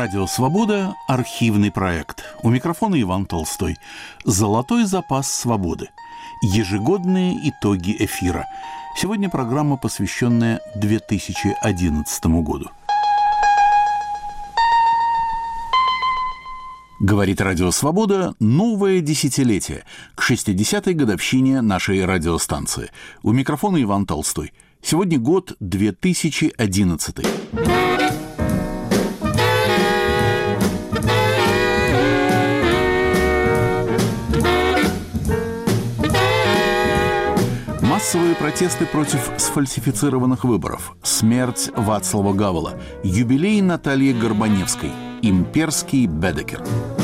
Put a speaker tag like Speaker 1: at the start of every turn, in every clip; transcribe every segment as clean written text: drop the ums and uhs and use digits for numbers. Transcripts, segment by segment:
Speaker 1: Радио «Свобода» – архивный проект. У микрофона Иван Толстой. «Золотой запас свободы». Ежегодные итоги эфира. Сегодня программа, посвященная 2011 году. Говорит Радио «Свобода» новое десятилетие к 60-й годовщине нашей радиостанции. У микрофона Иван Толстой. Сегодня год 2011. Массовые протесты против сфальсифицированных выборов, смерть Вацлава Гавела, юбилей Натальи Горбаневской, имперский Бедекер.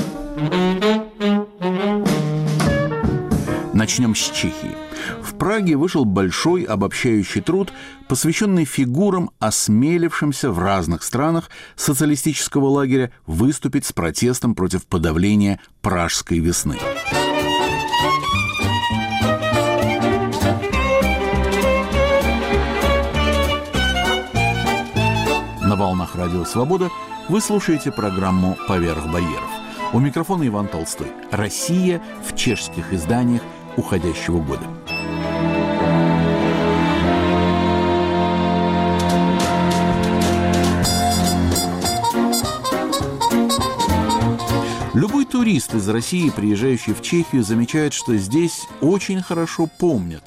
Speaker 1: Начнем с Чехии. В Праге вышел большой обобщающий труд, посвященный фигурам, осмелившимся в разных странах социалистического лагеря выступить с протестом против подавления Пражской весны. На волнах Радио «Свобода» вы слушаете программу «Поверх барьеров». У микрофона Иван Толстой. Россия в чешских изданиях уходящего года. Любой турист из России, приезжающий в Чехию, замечает, что здесь очень хорошо помнят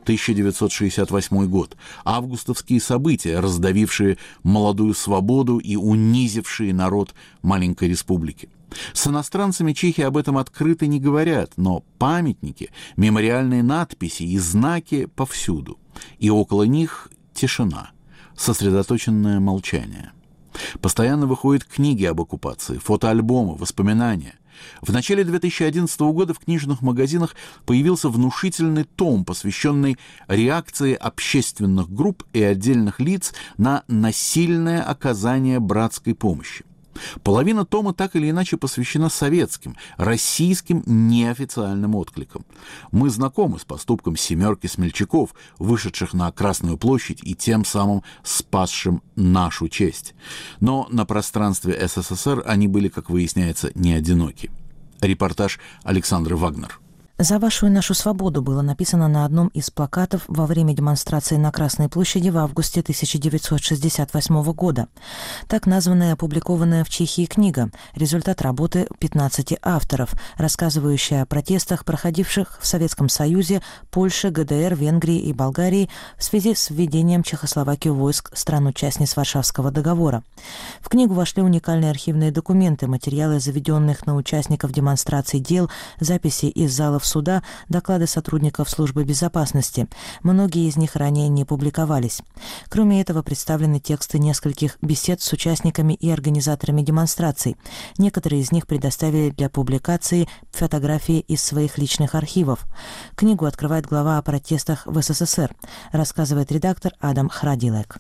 Speaker 1: 1968 год, августовские события, раздавившие молодую свободу и унизившие народ маленькой республики. С иностранцами чехи об этом открыто не говорят, но памятники, мемориальные надписи и знаки повсюду. И около них тишина, сосредоточенное молчание. Постоянно выходят книги об оккупации, фотоальбомы, воспоминания. В начале 2011 года в книжных магазинах появился внушительный том, посвященный реакции общественных групп и отдельных лиц на насильное оказание братской помощи. Половина тома так или иначе посвящена советским, российским неофициальным откликам. Мы знакомы с поступком семерки смельчаков, вышедших на Красную площадь и тем самым спасшим нашу честь. Но на пространстве СССР они были, как выясняется, не одиноки. Репортаж Александры Вагнер.
Speaker 2: «За вашу и нашу свободу» было написано на одном из плакатов во время демонстрации на Красной площади в августе 1968 года. Так названная и опубликованная в Чехии книга – результат работы 15 авторов, рассказывающая о протестах, проходивших в Советском Союзе, Польше, ГДР, Венгрии и Болгарии в связи с введением Чехословакии войск стран-участниц Варшавского договора. В книгу вошли уникальные архивные документы, материалы заведенных на участников демонстраций дел, записи из залов суда, доклады сотрудников службы безопасности. Многие из них ранее не публиковались. Кроме этого, представлены тексты нескольких бесед с участниками и организаторами демонстраций. Некоторые из них предоставили для публикации фотографии из своих личных архивов. Книгу открывает глава о протестах в СССР, рассказывает редактор Адам Храдилек.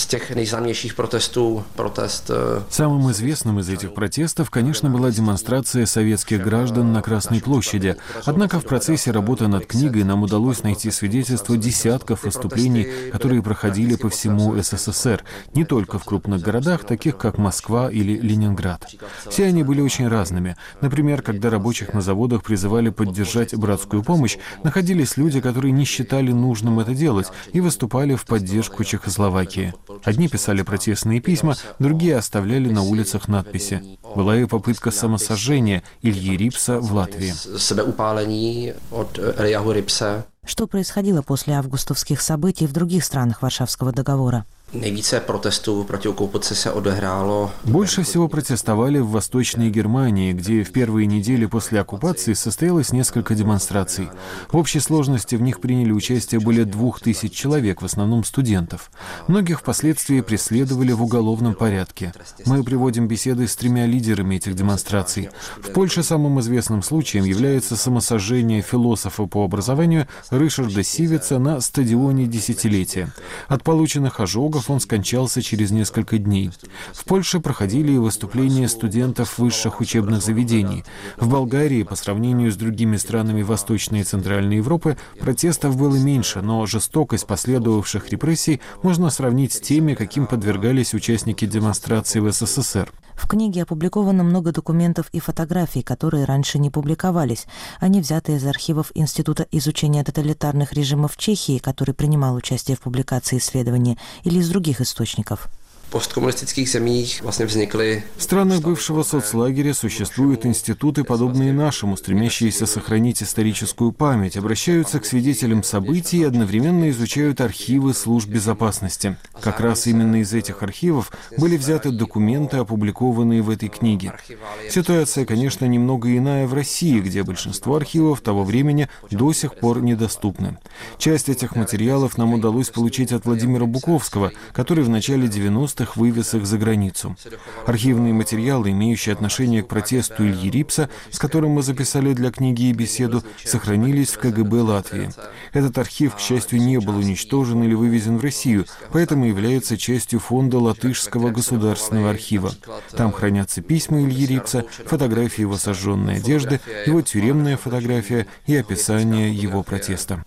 Speaker 3: Самым известным из этих протестов, конечно, была демонстрация советских граждан на Красной площади. Однако в процессе работы над книгой нам удалось найти свидетельства десятков выступлений, которые проходили по всему СССР, не только в крупных городах, таких как Москва или Ленинград. Все они были очень разными. Например, когда рабочих на заводах призывали поддержать братскую помощь, находились люди, которые не считали нужным это делать и выступали в поддержку Чехословакии. Одни писали протестные письма, другие оставляли на улицах надписи. Была и попытка самосожжения Ильи Рипса в Латвии.
Speaker 2: Что происходило после августовских событий в других странах Варшавского договора?
Speaker 3: Больше всего протестовали в Восточной Германии, где в первые недели после оккупации состоялось несколько демонстраций. В общей сложности в них приняли участие более 2000 человек, в основном студентов. Многих впоследствии преследовали в уголовном порядке. Мы приводим беседы с 3 лидерами этих демонстраций. В Польше самым известным случаем является самосожжение философа по образованию Ришарда Сивица на стадионе Десятилетия. От полученных ожогов он скончался через несколько дней. В Польше проходили и выступления студентов высших учебных заведений. В Болгарии, по сравнению с другими странами Восточной и Центральной Европы, протестов было меньше, но жестокость последовавших репрессий можно сравнить с теми, каким подвергались участники демонстраций в СССР.
Speaker 2: В книге опубликовано много документов и фотографий, которые раньше не публиковались. Они взяты из архивов Института изучения тоталитарных режимов Чехии, который принимал участие в публикации исследования, или из других источников.
Speaker 4: В
Speaker 3: странах бывшего соцлагеря существуют институты, подобные нашему, стремящиеся сохранить историческую память, обращаются к свидетелям событий и одновременно изучают архивы служб безопасности. Как раз именно из этих архивов были взяты документы, опубликованные в этой книге. Ситуация, конечно, немного иная в России, где большинство архивов того времени до сих пор недоступны. Часть этих материалов нам удалось получить от Владимира Буковского, который в начале 90-х вывез их за границу. Архивные материалы, имеющие отношение к протесту Ильи Рипса, с которым мы записали для книги и беседу, сохранились в КГБ Латвии. Этот архив, к счастью, не был уничтожен или вывезен в Россию, поэтому является частью фонда Латышского государственного архива. Там хранятся письма Ильи Рипса, фотографии его сожженной одежды, его тюремная фотография и описание его протеста.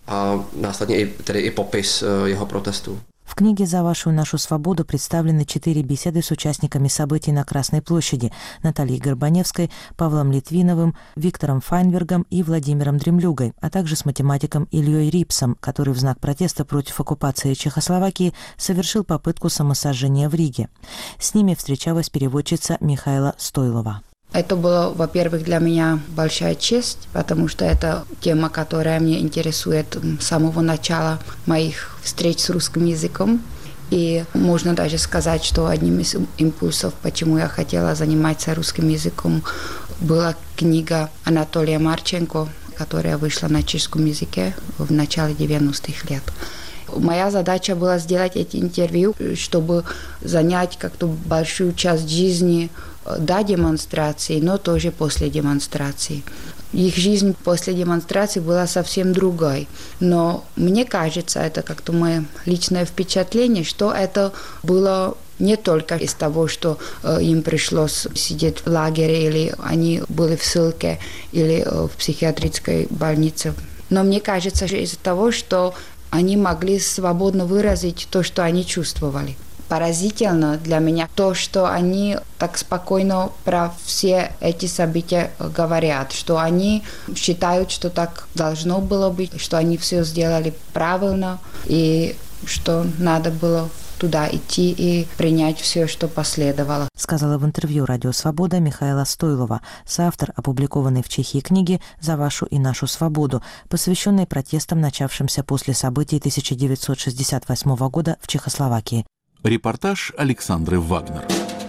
Speaker 2: В книге «За вашу и нашу свободу» представлены 4 беседы с участниками событий на Красной площади: Натальей Горбаневской, Павлом Литвиновым, Виктором Файнбергом и Владимиром Дремлюгой, а также с математиком Ильей Рипсом, который в знак протеста против оккупации Чехословакии совершил попытку самосожжения в Риге. С ними встречалась переводчица Михаила Стойлова.
Speaker 5: Это было, во-первых, для меня большая честь, потому что это тема, которая меня интересует с самого начала моих встреч с русским языком. И можно даже сказать, что одним из импульсов, почему я хотела заниматься русским языком, была книга Анатолия Марченко, которая вышла на чешском языке в начале 90-х лет. Моя задача была сделать эти интервью, чтобы занять как-то большую часть жизни до демонстрации, но тоже после демонстрации. Их жизнь после демонстрации была совсем другой. Но мне кажется, это как-то мое личное впечатление, что это было не только из того, что им пришлось сидеть в лагере, или они были в ссылке, или в психиатрической больнице. Но мне кажется, из-за того, что они могли свободно выразить то, что они чувствовали. Поразительно для меня то, что они так спокойно про все эти события говорят, что они считают, что так должно было быть, что они все сделали правильно и что надо было туда идти и принять все, что последовало.
Speaker 2: Сказала в интервью «Радио Свобода» Михаила Стойлова, соавтор опубликованной в Чехии книги «За вашу и нашу свободу», посвященной протестам, начавшимся после событий 1968 года в Чехословакии.
Speaker 1: Репортаж Александры Вагнер.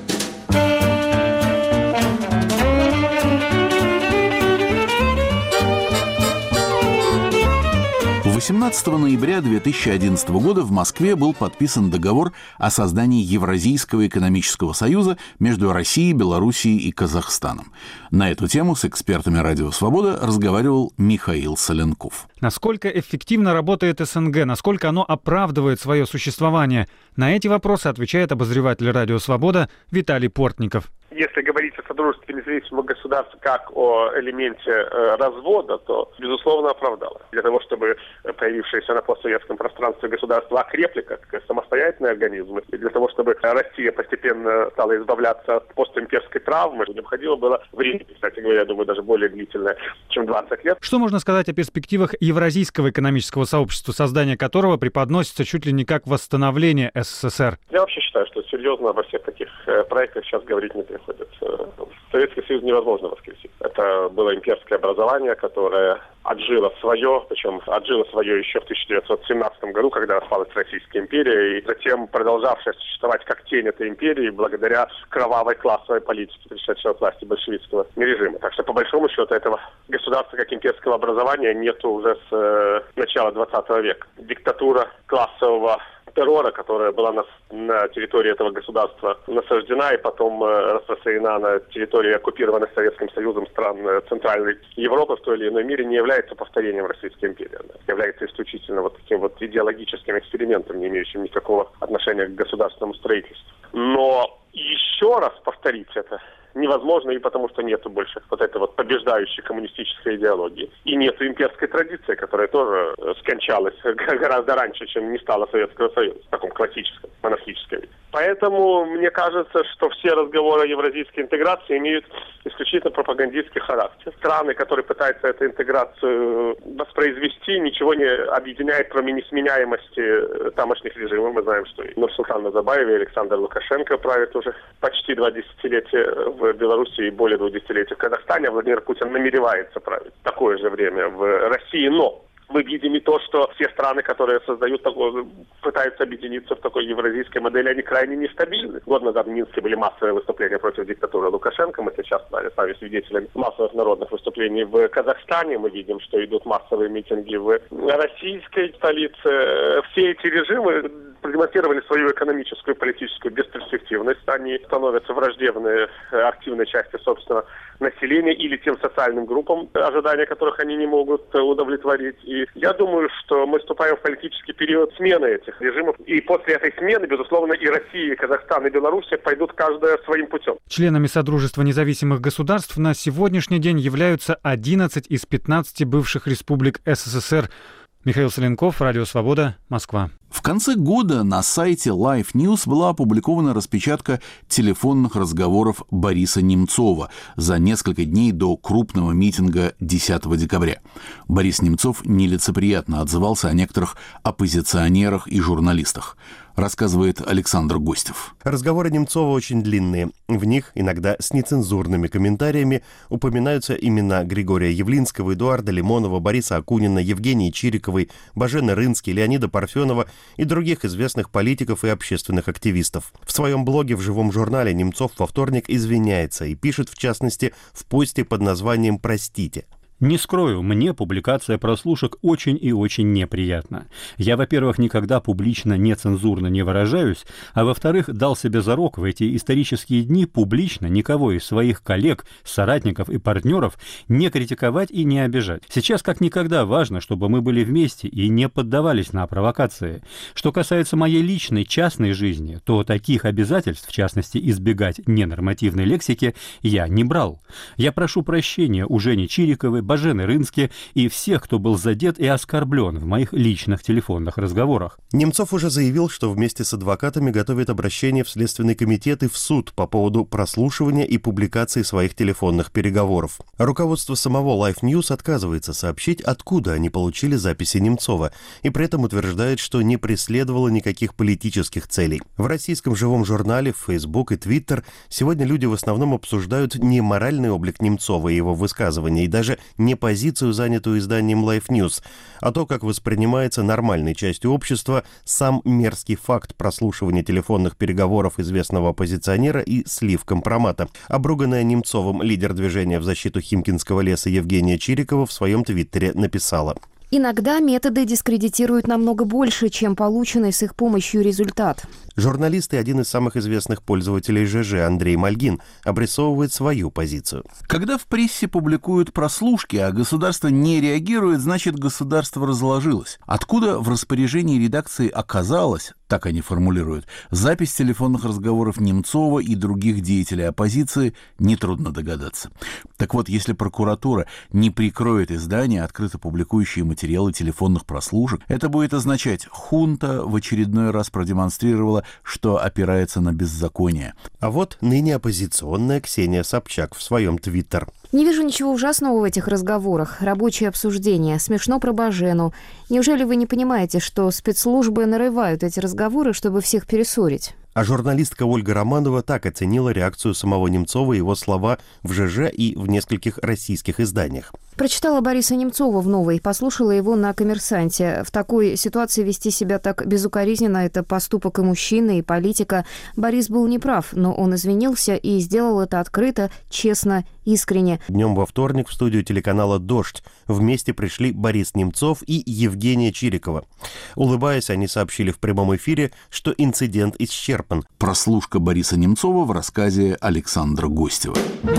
Speaker 1: 18 ноября 2011 года в Москве был подписан договор о создании Евразийского экономического союза между Россией, Белоруссией и Казахстаном. На эту тему с экспертами «Радио Свобода» разговаривал Михаил Соленков.
Speaker 6: Насколько эффективно работает СНГ? Насколько оно оправдывает свое существование? На эти вопросы отвечает обозреватель «Радио Свобода» Виталий Портников.
Speaker 7: Если говорить о содружестве независимых государств как о элементе развода, то, безусловно, оправдало. Для того, чтобы появившиеся на постсоветском пространстве государства окрепли как самостоятельные организмы, и для того, чтобы Россия постепенно стала избавляться от постимперской травмы, необходимо было время, кстати говоря, я думаю, даже более длительное, чем 20 лет.
Speaker 6: Что можно сказать о перспективах Евразийского экономического сообщества, создание которого преподносится чуть ли не как восстановление СССР?
Speaker 7: Я вообще считаю, что серьезно обо всех таких проектах сейчас говорить не приходится. Советский Союз невозможно воскресить. Это было имперское образование, которое отжило свое, причем отжило свое еще в 1917 году, когда распалась Российская империя, и затем продолжавшая существовать как тень этой империи благодаря кровавой классовой политике, пришедшей от власти большевистского режима. Так что, по большому счету, этого государства как имперского образования нету уже с начала 20 века. Диктатура классового террора, которая была на территории этого государства насаждена и потом распространена на территории, оккупированных Советским Союзом стран Центральной Европы в той или иной мере, не является повторением Российской империи. Она является исключительно вот таким вот идеологическим экспериментом, не имеющим никакого отношения к государственному строительству. Но еще раз повторить это невозможно, и потому что нету больше вот этой вот побеждающей коммунистической идеологии. И нету имперской традиции, которая тоже скончалась гораздо раньше, чем не стало Советского Союза, в таком классическом, монархическом. Поэтому мне кажется, что все разговоры о евразийской интеграции имеют исключительно пропагандистский характер. Страны, которые пытаются эту интеграцию воспроизвести, ничего не объединяет, кроме несменяемости тамошних режимов. Мы знаем, что и Нурсултан Назарбаев, и Александр Лукашенко правят уже почти 2 десятилетия в Беларуси и более 2 десятилетий в Казахстане, а Владимир Путин намеревается править в такое же время в России. Но мы видим и то, что все страны, которые создают такое, пытаются объединиться в такой евразийской модели, они крайне нестабильны. Год назад в Минске были массовые выступления против диктатуры Лукашенко. Мы сейчас стали свидетелями массовых народных выступлений в Казахстане. Мы видим, что идут массовые митинги в российской столице. Все эти режимы продемонстрировали свою экономическую и политическую бесперспективность. Они становятся враждебной активной частью, собственно, населения или тем социальным группам, ожидания которых они не могут удовлетворить. И я думаю, что мы вступаем в политический период смены этих режимов. И после этой смены, безусловно, и Россия, и Казахстан, и Белоруссия пойдут каждая своим путем.
Speaker 6: Членами Содружества независимых государств на сегодняшний день являются 11 из 15 бывших республик СССР. Михаил Соленков, Радио Свобода, Москва.
Speaker 1: В конце года на сайте Life News была опубликована распечатка телефонных разговоров Бориса Немцова за несколько дней до крупного митинга 10 декабря. Борис Немцов нелицеприятно отзывался о некоторых оппозиционерах и журналистах. Рассказывает Александр Гостев.
Speaker 4: Разговоры Немцова очень длинные. В них, иногда с нецензурными комментариями, упоминаются имена Григория Явлинского, Эдуарда Лимонова, Бориса Акунина, Евгении Чириковой, Божены Рынски, Леонида Парфенова и других известных политиков и общественных активистов. В своем блоге в «Живом журнале» Немцов во вторник извиняется и пишет, в частности, в посте под названием «Простите».
Speaker 8: Не скрою, мне публикация прослушек очень и очень неприятна. Я, во-первых, никогда публично нецензурно не выражаюсь, а во-вторых, дал себе зарок в эти исторические дни публично никого из своих коллег, соратников и партнеров не критиковать и не обижать. Сейчас как никогда важно, чтобы мы были вместе и не поддавались на провокации. Что касается моей личной, частной жизни, то таких обязательств, в частности, избегать ненормативной лексики, я не брал. Я прошу прощения у Жени Чириковой, Божены Рынски и всех, кто был задет и оскорблен в моих личных телефонных разговорах.
Speaker 4: Немцов уже заявил, что вместе с адвокатами готовит обращение в Следственный комитет и в суд по поводу прослушивания и публикации своих телефонных переговоров. Руководство самого Life News отказывается сообщить, откуда они получили записи Немцова, и при этом утверждает, что не преследовало никаких политических целей. В российском «Живом журнале», в Facebook и Twitter сегодня люди в основном обсуждают не моральный облик Немцова и его высказывания, и даже не позицию, занятую изданием Life News, а то, как воспринимается нормальной частью общества сам мерзкий факт прослушивания телефонных переговоров известного оппозиционера и слив компромата. Обруганная Немцовым лидер движения в защиту Химкинского леса Евгения Чирикова в своем твиттере написала:
Speaker 9: «Иногда методы дискредитируют намного больше, чем полученный с их помощью результат».
Speaker 4: Журналист и один из самых известных пользователей ЖЖ Андрей Мальгин обрисовывает свою позицию.
Speaker 1: Когда в прессе публикуют прослушки, а государство не реагирует, значит, государство разложилось. Откуда в распоряжении редакции оказалось, так они формулируют, запись телефонных разговоров Немцова и других деятелей оппозиции, нетрудно догадаться. Так вот, если прокуратура не прикроет издания, открыто публикующие материалы телефонных прослушек, это будет означать, хунта в очередной раз продемонстрировала, что опирается на беззаконие.
Speaker 4: А вот ныне оппозиционная Ксения Собчак в своем твиттер.
Speaker 9: «Не вижу ничего ужасного в этих разговорах. Рабочие обсуждения. Смешно про Божену. Неужели вы не понимаете, что спецслужбы нарывают эти разговоры, чтобы всех перессорить?»
Speaker 4: А журналистка Ольга Романова так оценила реакцию самого Немцова и его слова в ЖЖ и в нескольких российских изданиях.
Speaker 9: Прочитала Бориса Немцова в «Новой», послушала его на «Коммерсанте». В такой ситуации вести себя так безукоризненно – это поступок и мужчины, и политика. Борис был неправ, но он извинился и сделал это открыто, честно, искренне.
Speaker 4: Днем во вторник в студию телеканала «Дождь» вместе пришли Борис Немцов и Евгения Чирикова. Улыбаясь, они сообщили в прямом эфире, что инцидент исчерпан.
Speaker 1: Прослушка Бориса Немцова в рассказе Александра Гостева.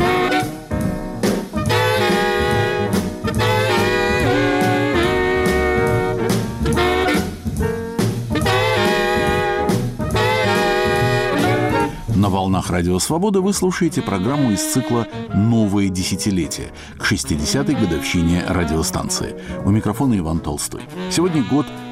Speaker 1: На волнах Радио Свобода вы слушаете программу из цикла «Новое десятилетие» к 60-й годовщине радиостанции. У микрофона Иван Толстой. Сегодня год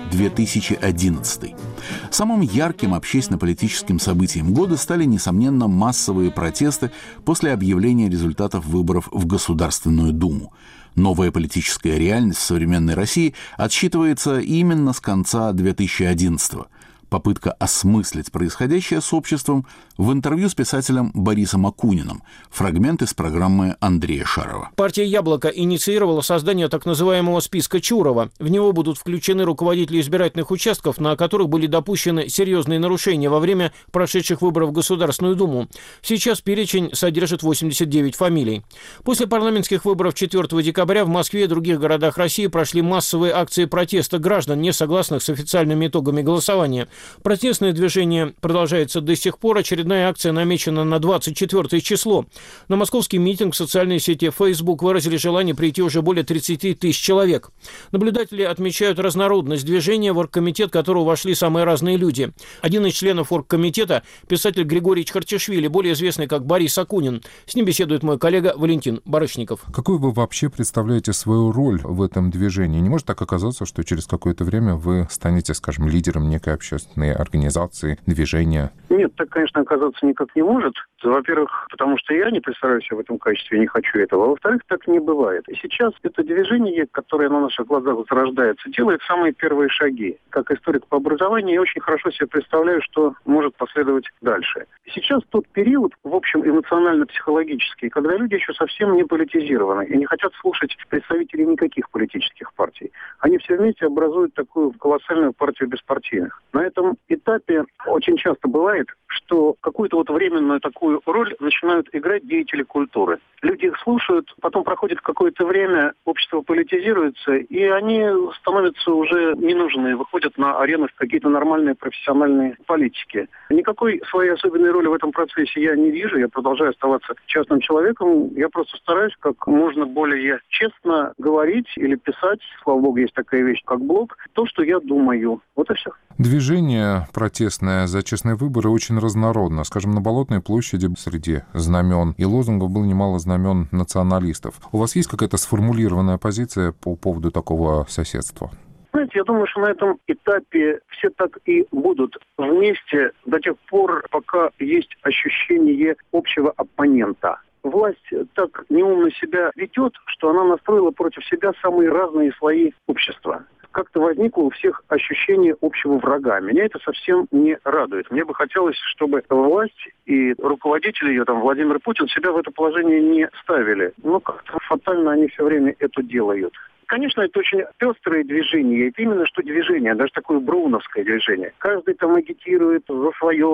Speaker 1: 2011. Самым ярким общественно-политическим событием года стали, несомненно, массовые протесты после объявления результатов выборов в Государственную Думу. Новая политическая реальность в современной России отсчитывается именно с конца 2011-го. Попытка осмыслить происходящее с обществом в интервью с писателем Борисом Акуниным. Фрагмент из программы Андрея Шарова.
Speaker 10: Партия «Яблоко» инициировала создание так называемого списка Чурова. В него будут включены руководители избирательных участков, на которых были допущены серьезные нарушения во время прошедших выборов в Государственную Думу. Сейчас перечень содержит 89 фамилий. После парламентских выборов 4 декабря в Москве и других городах России прошли массовые акции протеста граждан, не согласных с официальными итогами голосования. Протестное движение продолжается до сих пор. Очередная акция намечена на 24 число. На московский митинг в социальной сети Facebook выразили желание прийти уже более 30 тысяч человек. Наблюдатели отмечают разнородность движения, в оргкомитет которого вошли самые разные люди. Один из членов оргкомитета – писатель Григорий Чхартишвили, более известный как Борис Акунин. С ним беседует мой коллега Валентин Барышников.
Speaker 11: Какую вы вообще представляете свою роль в этом движении? Не может так оказаться, что через какое-то время вы станете, скажем, лидером некой общественной организации, движения?
Speaker 12: Нет, так, конечно, оказаться никак не может. Во-первых, потому что я не представляю себя в этом качестве, не хочу этого. А во-вторых, так не бывает. И сейчас это движение, которое на наших глазах зарождается, делает самые первые шаги. Как историк по образованию, я очень хорошо себе представляю, что может последовать дальше. И сейчас тот период, в общем, эмоционально-психологический, когда люди еще совсем не политизированы и не хотят слушать представителей никаких политических партий. Они все вместе образуют такую колоссальную партию беспартийных. На этом этапе очень часто бывает, что какую-то вот временную такую роль начинают играть деятели культуры. Люди их слушают, потом проходит какое-то время, общество политизируется, и они становятся уже не нужны, выходят на арену в какие-то нормальные профессиональные политики. Никакой своей особенной роли в этом процессе я не вижу, я продолжаю оставаться частным человеком, я просто стараюсь как можно более честно говорить или писать, слава богу, есть такая вещь, как блог, то, что я думаю. Вот и все.
Speaker 11: Движение протестное за честные выборы очень разнородно. Скажем, на Болотной площади среди знамен и лозунгов было немало знамен националистов. У вас есть какая-то сформулированная позиция по поводу такого соседства?
Speaker 12: Знаете, я думаю, что на этом этапе все так и будут вместе до тех пор, пока есть ощущение общего оппонента. Власть так неумно себя ведет, что она настроила против себя самые разные слои общества. Как-то возникло у всех ощущение общего врага. Меня это совсем не радует. Мне бы хотелось, чтобы власть и руководители ее, там, Владимир Путин, себя в это положение не ставили. Но как-то фатально они все время это делают. Конечно, это очень пестрое движение. Это именно что движение, даже такое броуновское движение. Каждый там агитирует на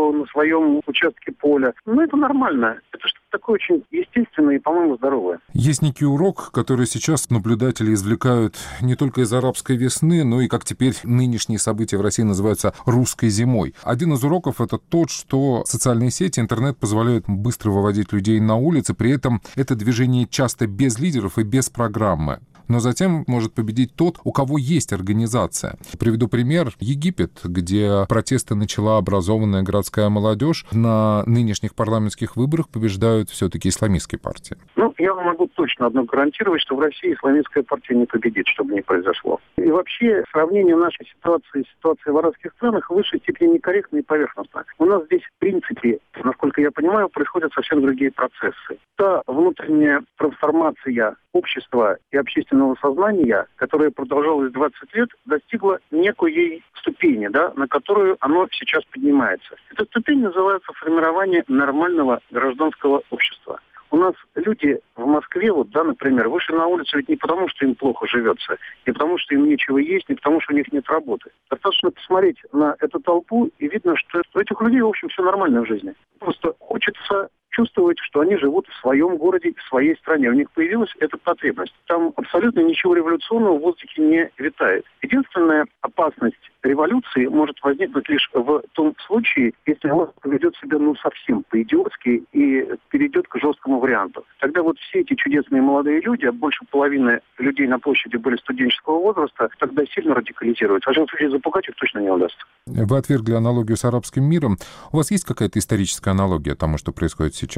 Speaker 12: своем участке поля. Но это нормально. Это что-то такое очень естественное и, по-моему, здоровое.
Speaker 11: Есть некий урок, который сейчас наблюдатели извлекают не только из арабской весны, но и, как теперь нынешние события в России называются, русской зимой. Один из уроков — это тот, что социальные сети, интернет позволяют быстро выводить людей на улицы. При этом это движение часто без лидеров и без программы. Но затем может победить тот, у кого есть организация. Приведу пример. Египет, где протесты начала образованная городская молодежь, на нынешних парламентских выборах побеждают все-таки исламистские партии.
Speaker 12: Я вам могу точно одно гарантировать, что в России исламистская партия не победит, чтобы не произошло. И вообще сравнение нашей ситуации с ситуацией в арабских странах в высшей степени некорректно и поверхностно. У нас здесь, в принципе, насколько я понимаю, происходят совсем другие процессы. Та внутренняя трансформация общества и общественного сознания, которая продолжалась 20 лет, достигла некой ступени, на которую оно сейчас поднимается. Эта ступень называется формирование нормального гражданского общества. У нас люди в Москве, например, вышли на улицу ведь не потому, что им плохо живется, не потому, что им нечего есть, не потому, что у них нет работы. Достаточно посмотреть на эту толпу, и видно, что у этих людей, в общем, все нормально в жизни. Просто хочется чувствовать, что они живут в своем городе, в своей стране. У них появилась эта потребность. Там абсолютно ничего революционного в воздухе не витает. Единственная опасность революции может возникнуть лишь в том случае, если она поведет себя совсем по-идиотски и перейдет к жесткому варианту. Тогда все эти чудесные молодые люди, а больше половины людей на площади были студенческого возраста, тогда сильно радикализируются. В любом случае, запугать их точно не удастся.
Speaker 11: Вы отвергли аналогию с арабским миром. У вас есть какая-то историческая аналогия тому, что происходит сейчас?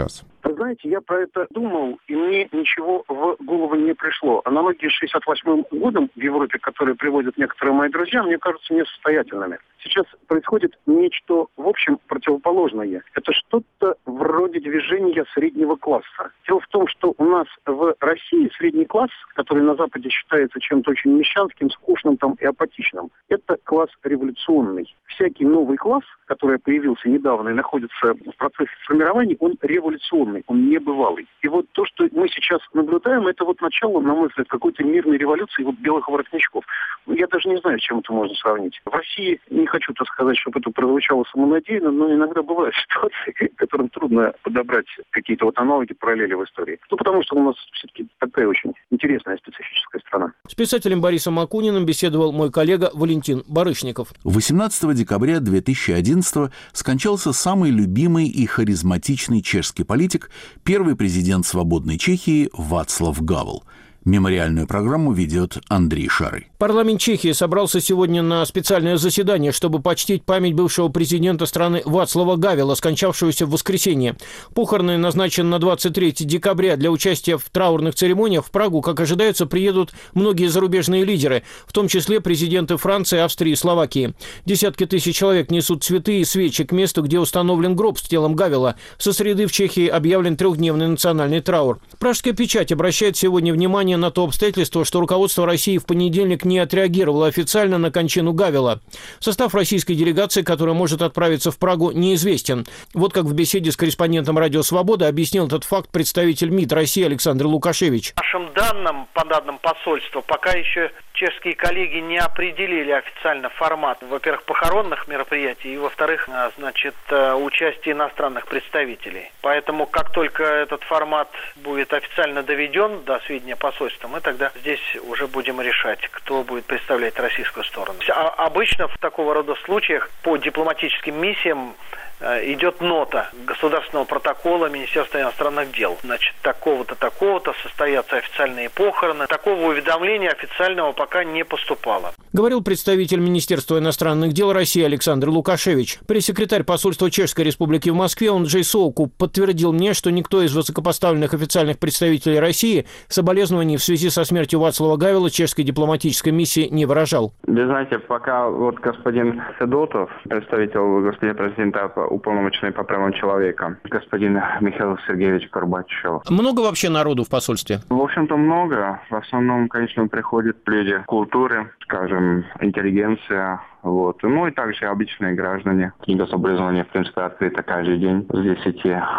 Speaker 12: Вы знаете, я про это думал, и мне ничего в голову не пришло. Аналогии с 1968 годом в Европе, которые приводят некоторые мои друзья, мне кажутся несостоятельными. Сейчас происходит нечто, в общем, противоположное. Это что-то вроде движения среднего класса. Дело в том, что у нас в России средний класс, который на Западе считается чем-то очень мещанским, скучным там и апатичным, это класс революционный. Всякий новый класс, который появился недавно и находится в процессе формирования, он революционный, он небывалый. И вот то, что мы сейчас наблюдаем, это вот начало, на мой взгляд, какой-то мирной революции вот белых воротничков. Я даже не знаю, с чем это можно сравнить. В России, не хочу, так сказать, чтобы это прозвучало самонадеянно, но иногда бывают ситуации, которым трудно подобрать какие-то вот аналоги, параллели в истории. Ну, потому что у нас все-таки такая очень интересная специфическая страна.
Speaker 10: С писателем Борисом Акуниным беседовал мой коллега Валентин Барышников.
Speaker 1: 18 декабря 2011 скончался самый любимый и харизматичный чешский политик, первый президент свободной Чехии Václav Gavl. Мемориальную программу ведет Андрей Шарый.
Speaker 10: Парламент Чехии собрался сегодня на специальное заседание, чтобы почтить память бывшего президента страны Václava Gavela, скончавшегося в воскресенье. Похороны назначены на 23 декабря. Для участия в траурных церемониях в Прагу, как ожидается, приедут многие зарубежные лидеры, в том числе президенты Франции, Австрии и Словакии. Десятки тысяч человек несут цветы и свечи к месту, где установлен гроб с телом Гавела. Со среды в Чехии объявлен трехдневный национальный траур. Пражская печать обращает сегодня внимание на то обстоятельство, что руководство России в понедельник не отреагировало официально на кончину Гавела. Состав российской делегации, которая может отправиться в Прагу, неизвестен. Вот как в беседе с корреспондентом «Радио Свобода» объяснил этот факт представитель МИД России Александр Лукашевич.
Speaker 13: По данным посольства, пока еще чешские коллеги не определили официально формат, во-первых, похоронных мероприятий, и, во-вторых, участие иностранных представителей. Поэтому, как только этот формат будет официально доведен до сведения посольства, мы тогда здесь уже будем решать, кто будет представлять российскую сторону. Обычно в такого рода случаях по дипломатическим миссиям идет нота государственного протокола Министерства иностранных дел. Значит, такого-то состоятся официальные похороны. Такого уведомления официального пока не поступало.
Speaker 10: Говорил представитель Министерства иностранных дел России Александр Лукашевич. Пресс-секретарь посольства Чешской Республики в Москве Онджей Соуку подтвердил мне, что никто из высокопоставленных официальных представителей России соболезнований в связи со смертью Václava Gavela чешской дипломатической миссии не выражал.
Speaker 14: Вы знаете, пока вот господин Федотов, представитель господина президента уполномоченный по правам человека, господин Михаил Сергеевич Горбачев.
Speaker 10: Много вообще народу в посольстве?
Speaker 14: В общем-то много. В основном, конечно, приходят люди культуры, скажем, интеллигенция. Вот. Ну и также обычные граждане. Книга соболезнования, в принципе, открыта каждый день с 10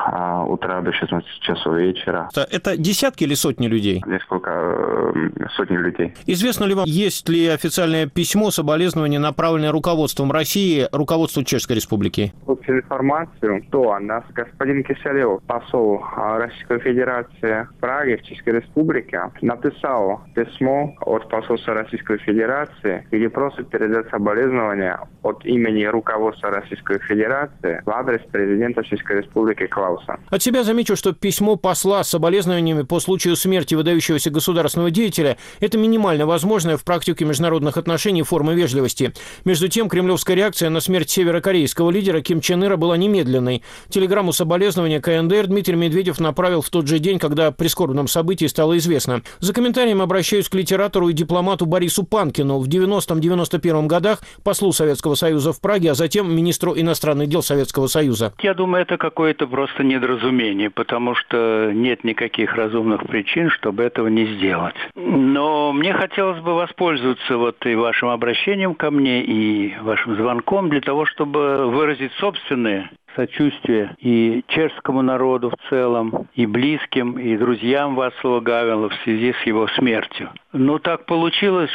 Speaker 14: утра до 16 часов вечера.
Speaker 10: Это десятки или сотни людей?
Speaker 14: Несколько сотен людей.
Speaker 10: Известно ли вам, есть ли официальное письмо соболезнования, направленное руководством России, руководству Чешской Республики?
Speaker 14: Получили информацию, что нас господин Киселев, посол Российской Федерации в Праге, в Чешской Республике, написал письмо от посольства Российской Федерации, где просит передать соболезнования от имени руководства Российской Федерации в адрес президента Чешской Республики Клауса.
Speaker 10: От себя замечу, что письмо посла с соболезнованиями по случаю смерти выдающегося государственного деятеля – это минимально возможная в практике международных отношений форма вежливости. Между тем, кремлевская реакция на смерть северокорейского лидера Ким Чен Ира была немедленной. Телеграмму соболезнования КНДР Дмитрий Медведев направил в тот же день, когда о прискорбном событии стало известно. За комментарием обращаюсь к литератору и дипломату Борису Панкину. В 90-91 годах послу Советского Союза в Праге, а затем министру иностранных дел Советского Союза.
Speaker 15: Я думаю, это какое-то просто недоразумение, потому что нет никаких разумных причин, чтобы этого не сделать. Но мне хотелось бы воспользоваться вот и вашим обращением ко мне, и вашим звонком для того, чтобы выразить собственные сочувствие и чешскому народу в целом, и близким, и друзьям Václava Gavela в связи с его смертью. Но так получилось,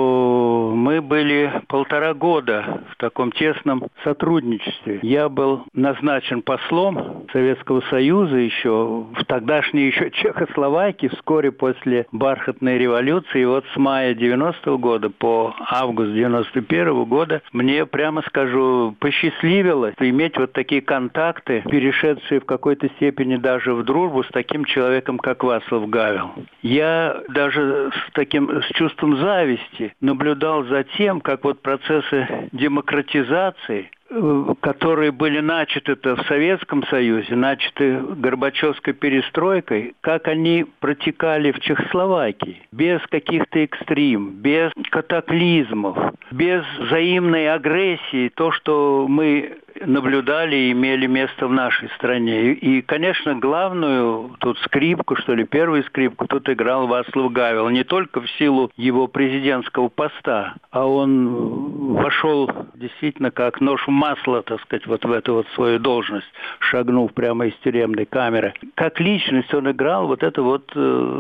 Speaker 15: что мы были 1,5 года в таком тесном сотрудничестве. Я был назначен послом Советского Союза еще в тогдашней еще Чехословакии вскоре после бархатной революции. И вот с мая 90-го года по август 91-го года мне, прямо скажу, посчастливилось иметь вот такие контакты, перешедшие в какой-то степени даже в дружбу с таким человеком, как Václav Gavел. Я даже с чувством зависти наблюдал за тем, как вот процессы демократизации которые были начаты-то в Советском Союзе, начаты Горбачевской перестройкой, как они протекали в Чехословакии, без каких-то экстрим, без катаклизмов, без взаимной агрессии, то, что мы наблюдали и имели место в нашей стране. И, конечно, главную тут скрипку, что ли, первую скрипку тут играл Вацлав Гавел. Не только в силу его президентского поста, а он вошел действительно как нож в масло, так сказать, вот в эту вот свою должность, шагнув прямо из тюремной камеры. Как личность он играл вот эту вот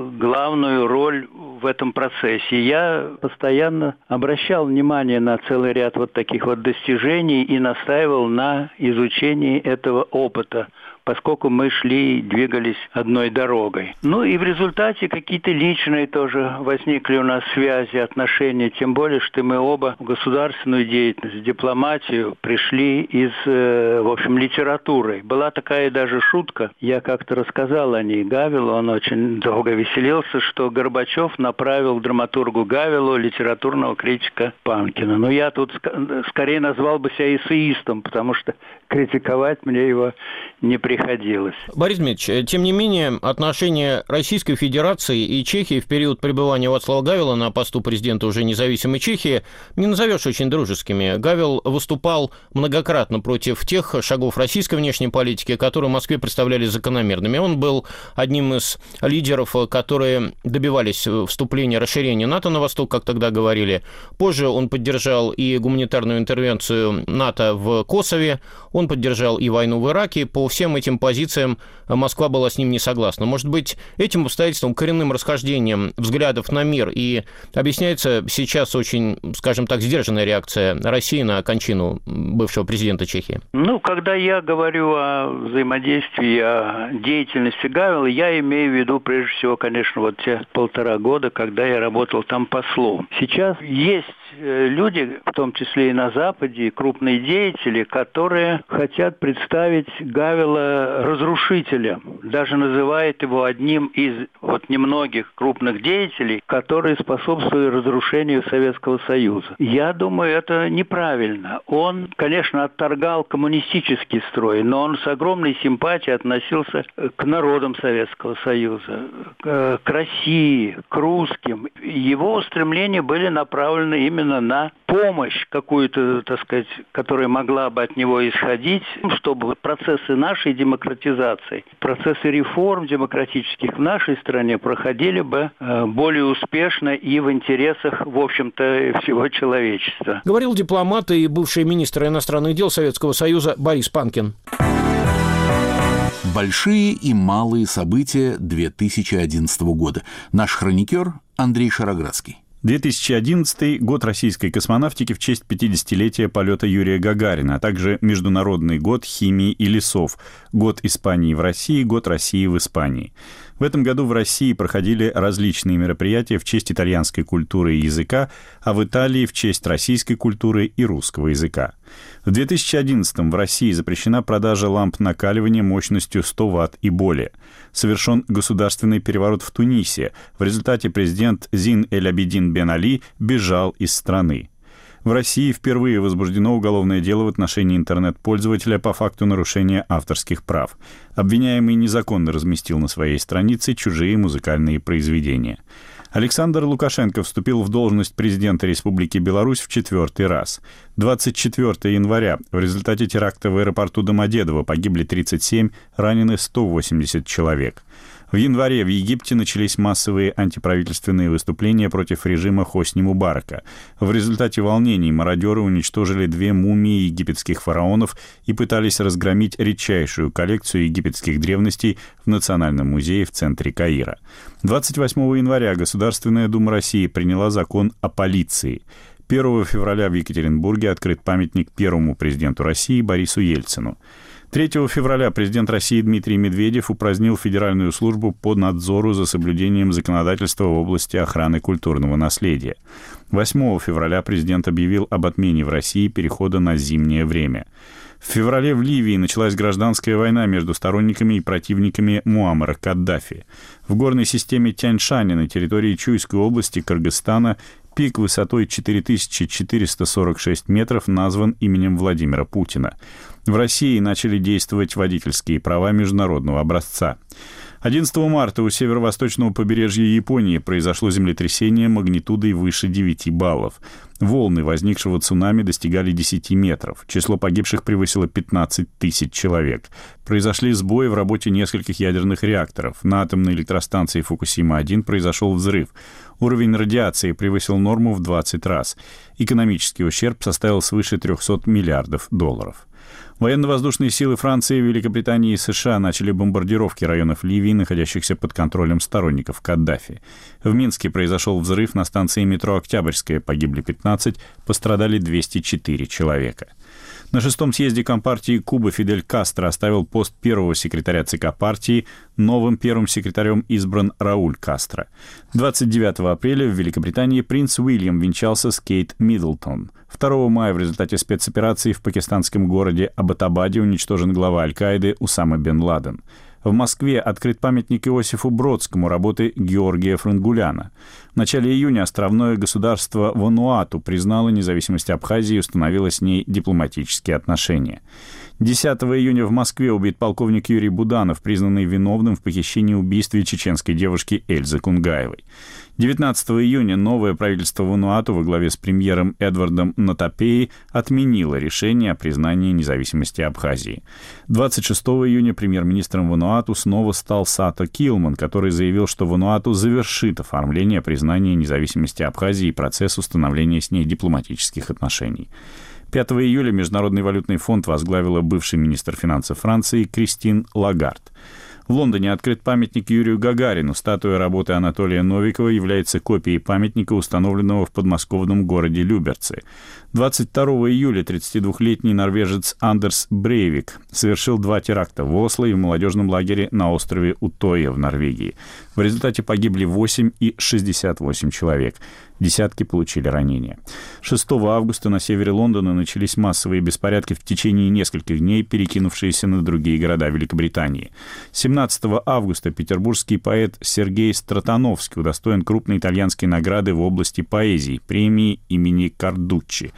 Speaker 15: главную роль в этом процессе. Я постоянно обращал внимание на целый ряд вот таких вот достижений и настаивал на изучении этого опыта, поскольку мы шли и двигались одной дорогой. Ну и в результате какие-то личные тоже возникли у нас связи, отношения, тем более, что мы оба в государственную деятельность, в дипломатию пришли из, в общем, литературы. Была такая даже шутка, я как-то рассказал о ней Гавелу, он очень долго веселился, что Горбачев направил драматургу Гавелу литературного критика Панкина. Но я тут скорее назвал бы себя эссеистом, потому что критиковать мне его не приходилось.
Speaker 10: Борис Дмитриевич, тем не менее, отношения Российской Федерации и Чехии в период пребывания Вацлава Гавела на посту президента уже независимой Чехии не назовешь очень дружескими. Гавел выступал многократно против тех шагов российской внешней политики, которые в Москве представлялись закономерными. Он был одним из лидеров, которые добивались вступления, расширения НАТО на восток, как тогда говорили. Позже он поддержал и гуманитарную интервенцию НАТО в Косове, он поддержал и войну в Ираке. По всем этим позициям Москва была с ним не согласна. Может быть, этим обстоятельством, коренным расхождением взглядов на мир и объясняется сейчас очень, скажем так, сдержанная реакция России на кончину бывшего президента Чехии?
Speaker 15: Ну, когда я говорю о взаимодействии, о деятельности Гавела, я имею в виду, прежде всего, конечно, вот те 1,5 года, когда я работал там послом. Сейчас есть люди, в том числе и на Западе, крупные деятели, которые хотят представить Гавела разрушителем, даже называют его одним из вот немногих крупных деятелей, которые способствуют разрушению Советского Союза. Я думаю, это неправильно. Он, конечно, отторгал коммунистический строй, но он с огромной симпатией относился к народам Советского Союза, к России, к русским. Его устремления были направлены именно на помощь какую-то, так сказать, которая могла бы от него исходить, чтобы процессы нашей демократизации, процессы реформ демократических в нашей стране проходили бы более успешно и в интересах, в общем-то, всего человечества.
Speaker 10: Говорил дипломат и бывший министр иностранных дел Советского Союза Борис Панкин.
Speaker 1: Большие и малые события 2011 года. Наш хроникер Андрей Шароградский.
Speaker 16: 2011 – год российской космонавтики в честь 50-летия полета Юрия Гагарина, а также Международный год химии и лесов, год Испании в России, год России в Испании. В этом году в России проходили различные мероприятия в честь итальянской культуры и языка, а в Италии в честь российской культуры и русского языка. В 2011 в России запрещена продажа ламп накаливания мощностью 100 Вт и более. Совершен государственный переворот в Тунисе. В результате президент Зин Эль-Абидин Бен Али бежал из страны. В России впервые возбуждено уголовное дело в отношении интернет-пользователя по факту нарушения авторских прав. Обвиняемый незаконно разместил на своей странице чужие музыкальные произведения. Александр Лукашенко вступил в должность президента Республики Беларусь в 4-й раз. 24 января в результате теракта в аэропорту Домодедово погибли 37, ранены 180 человек. В январе в Египте начались массовые антиправительственные выступления против режима Хосни Мубарака. В результате волнений мародеры уничтожили 2 мумии египетских фараонов и пытались разгромить редчайшую коллекцию египетских древностей в Национальном музее в центре Каира. 28 января Государственная Дума России приняла закон о полиции. 1 февраля в Екатеринбурге открыт памятник первому президенту России Борису Ельцину. 3 февраля президент России Дмитрий Медведев упразднил Федеральную службу по надзору за соблюдением законодательства в области охраны культурного наследия. 8 февраля президент объявил об отмене в России перехода на зимнее время. В феврале в Ливии началась гражданская война между сторонниками и противниками Муаммара Каддафи. В горной системе Тянь-Шани на территории Чуйской области Кыргызстана пик высотой 4446 метров назван именем Владимира Путина. В России начали действовать водительские права международного образца. 11 марта у северо-восточного побережья Японии произошло землетрясение магнитудой выше 9 баллов. Волны возникшего цунами достигали 10 метров. Число погибших превысило 15 тысяч человек. Произошли сбои в работе нескольких ядерных реакторов. На атомной электростанции Фукусима-1 произошел взрыв. Уровень радиации превысил норму в 20 раз. Экономический ущерб составил свыше $300 миллиардов. Военно-воздушные силы Франции, Великобритании и США начали бомбардировки районов Ливии, находящихся под контролем сторонников Каддафи. В Минске произошел взрыв на станции метро «Октябрьская». Погибли 15, пострадали 204 человека. На 6-м съезде Компартии Кубы Фидель Кастро оставил пост первого секретаря ЦК партии. Новым первым секретарем избран Рауль Кастро. 29 апреля в Великобритании принц Уильям венчался с Кейт Миддлтон. 2 мая в результате спецоперации в пакистанском городе Аббатабаде уничтожен глава Аль-Каиды Усама бен Ладен. В Москве открыт памятник Иосифу Бродскому работы Георгия Франгуляна. В начале июня островное государство Вануату признало независимость Абхазии и установило с ней дипломатические отношения. 10 июня в Москве убит полковник Юрий Буданов, признанный виновным в похищении и убийстве чеченской девушки Эльзы Кунгаевой. 19 июня новое правительство Вануату во главе с премьером Эдвардом Натапеи отменило решение о признании независимости Абхазии. 26 июня премьер-министром Вануату снова стал Сато Килман, который заявил, что Вануату завершит оформление признания независимости Абхазии и процесс установления с ней дипломатических отношений. 5 июля Международный валютный фонд возглавила бывший министр финансов Франции Кристин Лагард. В Лондоне открыт памятник Юрию Гагарину. Статуя работы Анатолия Новикова является копией памятника, установленного в подмосковном городе Люберцы. 22 июля 32-летний норвежец Андерс Брейвик совершил 2 теракта в Осло и в молодежном лагере на острове Утоя в Норвегии. В результате погибли 8 и 68 человек. Десятки получили ранения. 6 августа на севере Лондона начались массовые беспорядки в течение нескольких дней, перекинувшиеся на другие города Великобритании. 17 августа петербургский поэт Сергей Стратановский удостоен крупной итальянской награды в области поэзии, премии имени Кардуччи.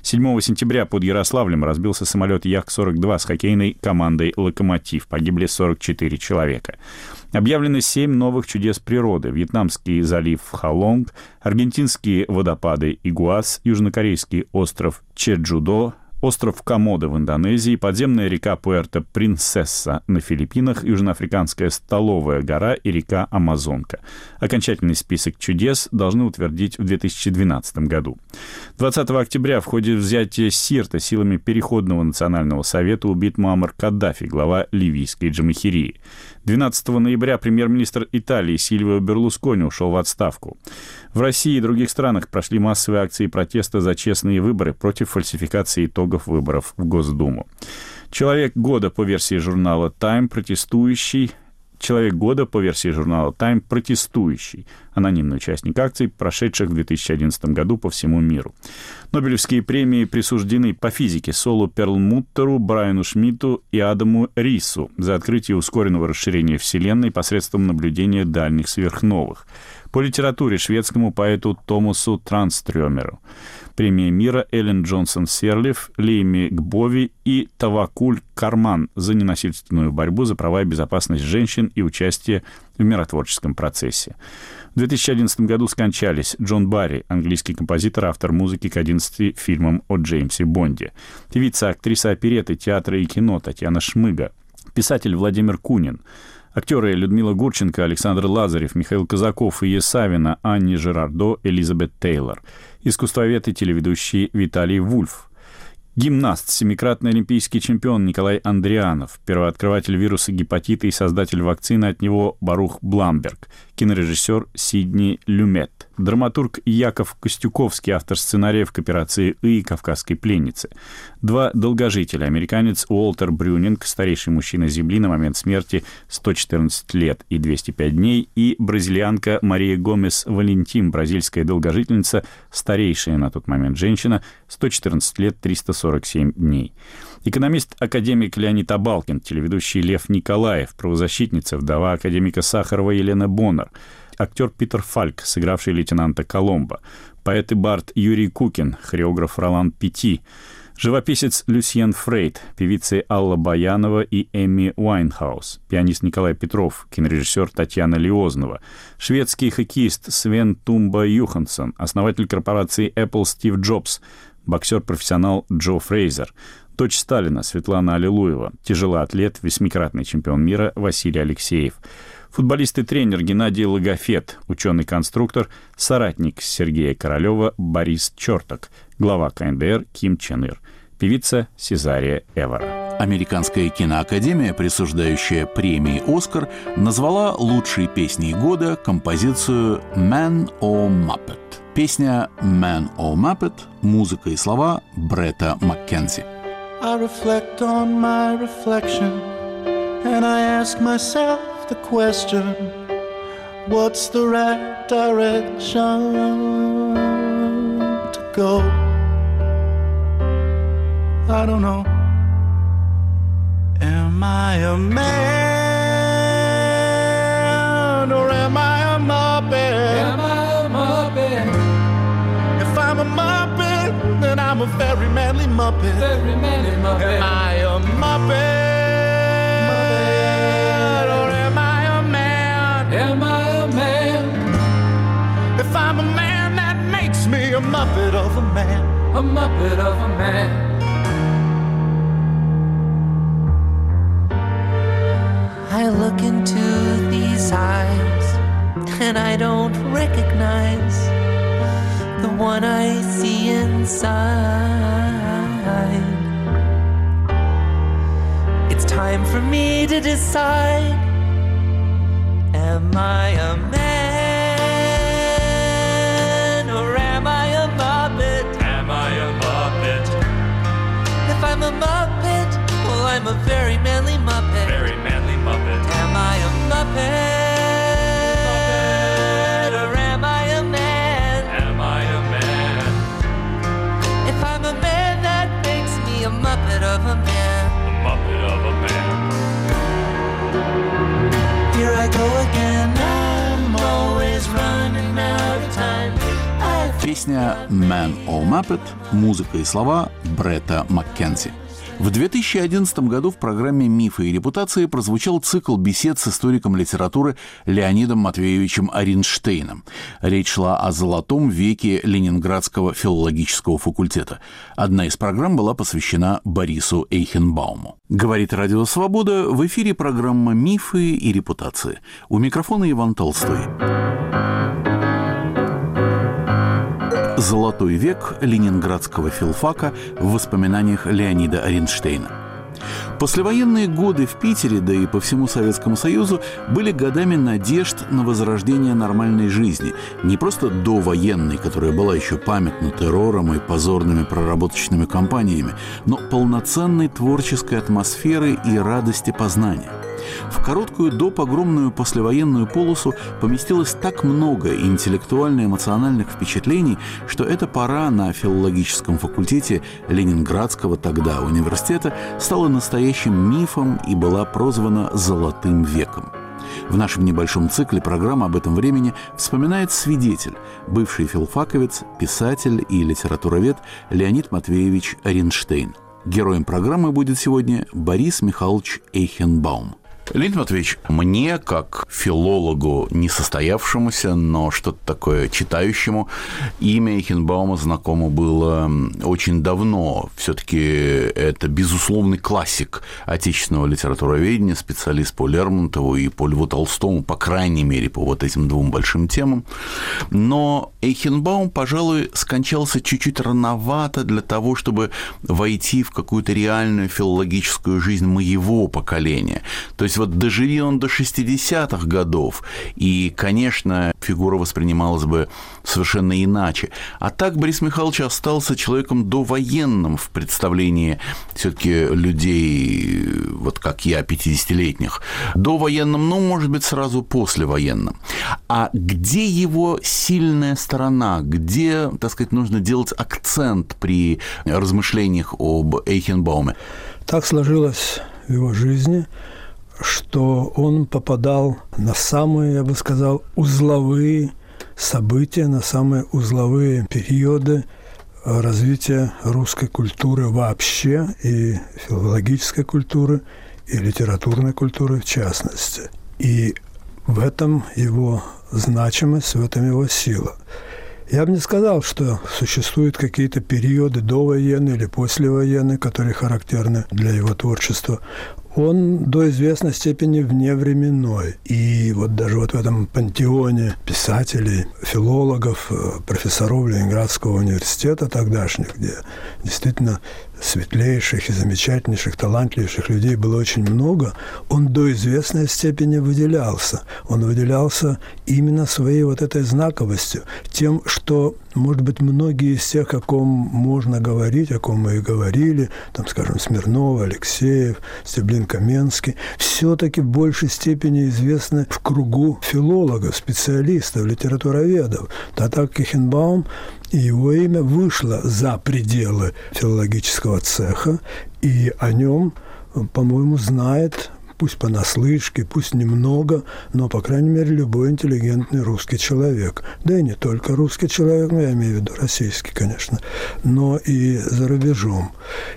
Speaker 16: 7 сентября под Ярославлем разбился самолет Як-42 с хоккейной командой «Локомотив». Погибли 44 человека. Объявлены 7 новых чудес природы. Вьетнамский залив Халонг, аргентинские водопады Игуас, южнокорейский остров Чеджудо, остров Комодо в Индонезии, подземная река Пуэрто-Принсесса на Филиппинах, южноафриканская Столовая гора и река Амазонка. Окончательный список чудес должны утвердить в 2012 году. 20 октября в ходе взятия Сирта силами Переходного национального совета убит Муаммар Каддафи, глава ливийской Джамахирии. 12 ноября премьер-министр Италии Сильвио Берлускони ушел в отставку. В России и других странах прошли массовые акции протеста за честные выборы против фальсификации итогов выборов в Госдуму. Человек года по версии журнала Time протестующий. Анонимный участник акций, прошедших в 2011 году по всему миру. Нобелевские премии присуждены по физике Солу Перлмуттеру, Брайану Шмидту и Адаму Рису за открытие ускоренного расширения Вселенной посредством наблюдения дальних сверхновых. По литературе шведскому поэту Томасу Транстрёмеру. Премия мира Эллен Джонсон-Серлиф, Лейми Гбови и Тавакуль Карман за ненасильственную борьбу за права и безопасность женщин и участие в миротворческом процессе. В 2011 году скончались Джон Барри, английский композитор, автор музыки к 11 фильмам о Джеймсе Бонде, певица, актриса оперетты, театра и кино Татьяна Шмыга, писатель Владимир Кунин, актеры Людмила Гурченко, Александр Лазарев, Михаил Казаков, Ия Савина, Анни Жерардо, Элизабет Тейлор, искусствовед и телеведущий Виталий Вульф, гимнаст, 7-кратный олимпийский чемпион Николай Андрианов, первооткрыватель вируса гепатита и создатель вакцины от него Барух Бламберг, кинорежиссер Сидни Люмет, драматург Яков Костюковский, автор сценариев к операции «И» и «Кавказской пленницы». 2 долгожителя, американец Уолтер Брюнинг, старейший мужчина Земли на момент смерти, 114 лет и 205 дней, и бразильянка Мария Гомес Валентин, бразильская долгожительница, старейшая на тот момент женщина, 114 лет 347 дней. Экономист-академик Леонид Абалкин, телеведущий Лев Николаев, правозащитница, вдова академика Сахарова Елена Боннер, актер Питер Фальк, сыгравший лейтенанта Коломбо, поэт и бард Юрий Кукин, хореограф Ролан Пети, живописец Люсьен Фрейд, певицы Алла Баянова и Эми Уайнхаус, пианист Николай Петров, кинорежиссер Татьяна Лиознова, шведский хоккеист Свен Тумба Юхансон, основатель корпорации Apple Стив Джобс, боксер-профессионал Джо Фрейзер, дочь Сталина Светлана Аллилуева, тяжелоатлет, 8-кратный чемпион мира Василий Алексеев, футболист и тренер Геннадий Логофет, ученый-конструктор, соратник Сергея Королева Борис Черток, глава КНДР Ким Чен Ир, певица Сезария Эвора.
Speaker 1: Американская киноакадемия, присуждающая премии «Оскар», назвала лучшей песней года композицию «Man or Muppet». Песня «Man or Muppet», музыка и слова Бретта Маккензи.
Speaker 17: I reflect on my reflection, and I ask myself the question, what's the right direction to go? I don't know. Am I a man or am I a Muppet? Am I a Muppet? If I'm a Muppet, then I'm a very manly Muppet. Very manly Muppet. Am I a Muppet? Or am I a man? Am I a man? If I'm a man, that makes me a Muppet of a man. A Muppet of a man. I look into these eyes and I don't recognize the one I see inside. It's time for me to decide, am I a man or am I a Muppet? Am I a Muppet? If I'm a Muppet, well, I'm a very manly Muppet. Very manly Muppet. Am I a Muppet? Or am I a man? Am I a man? If I'm a man, that makes me a Muppet of a man. A Muppet of a man. Here I go again, I'm always running out of time.
Speaker 1: Песня «Man or Muppet», музыка и слова Бретта Маккензи. В 2011 году в программе «Мифы и репутации» прозвучал цикл бесед с историком литературы Леонидом Матвеевичем Аринштейном. Речь шла о золотом веке Ленинградского филологического факультета. Одна из программ была посвящена Борису Эйхенбауму. Говорит Радио Свобода, в эфире программа «Мифы и репутации». У микрофона Иван Толстой. «Золотой век ленинградского филфака» в воспоминаниях Леонида Аринштейна. Послевоенные годы в Питере, да и по всему Советскому Союзу, были годами надежд на возрождение нормальной жизни. Не просто довоенной, которая была еще памятна террором и позорными проработочными кампаниями, но полноценной творческой атмосферы и радости познания. В короткую допогромную послевоенную полосу поместилось так много интеллектуально-эмоциональных впечатлений, что эта пора на филологическом факультете Ленинградского тогда университета стала настоящим мифом и была прозвана «Золотым веком». В нашем небольшом цикле программа об этом времени вспоминает свидетель, бывший филфаковец, писатель и литературовед Леонид Матвеевич Аринштейн. Героем программы будет сегодня Борис Михайлович Эйхенбаум. Леонид Матвеевич, мне, как филологу несостоявшемуся, но что-то такое читающему, имя Эйхенбаума знакомо было очень давно. Все-таки это безусловный классик отечественного литературоведения, специалист по Лермонтову и по Льву Толстому, по крайней мере, по вот этим двум большим темам. Но Эйхенбаум, пожалуй, скончался чуть-чуть рановато для того, чтобы войти в какую-то реальную филологическую жизнь моего поколения. То есть вот доживи он до 60-х годов, и, конечно, фигура воспринималась бы совершенно иначе. А так Борис Михайлович остался человеком довоенным в представлении все-таки людей, вот как я, 50-летних. Довоенным, ну, может быть, сразу послевоенным. А где его сильная сторона? Где, так сказать, нужно делать акцент при размышлениях об Эйхенбауме?
Speaker 18: Так сложилось в его жизни, что он попадал на самые, я бы сказал, узловые события, на самые узловые периоды развития русской культуры вообще, и филологической культуры, и литературной культуры в частности. И в этом его значимость, в этом его сила. Я бы не сказал, что существуют какие-то периоды довоенные или послевоенные, которые характерны для его творчества. Он до известной степени вневременной. И вот даже вот в этом пантеоне писателей, филологов, профессоров Ленинградского университета тогдашних, где действительно светлейших и замечательнейших, талантливейших людей было очень много, он до известной степени выделялся. Он выделялся именно своей вот этой знаковостью, тем, что, может быть, многие из тех, о ком можно говорить, о ком мы и говорили, там, скажем, Смирнов, Алексеев, Стеблин-Каменский, все-таки в большей степени известны в кругу филологов, специалистов, литературоведов. Так Кихенбаум, и его имя вышло за пределы филологического цеха, и о нем, по-моему, знает, пусть понаслышке, пусть немного, но, по крайней мере, любой интеллигентный русский человек. Да и не только русский человек, но я имею в виду российский, конечно, но и за рубежом.